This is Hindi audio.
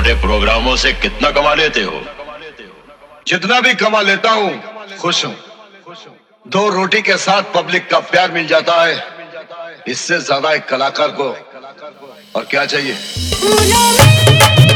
मेरे प्रोग्रामों से कितना कमा लेते हो? जितना भी कमा लेता हूँ खुश हूँ। 2 रोटी के साथ पब्लिक का प्यार मिल जाता है, इससे ज्यादा एक कलाकार को और क्या चाहिए।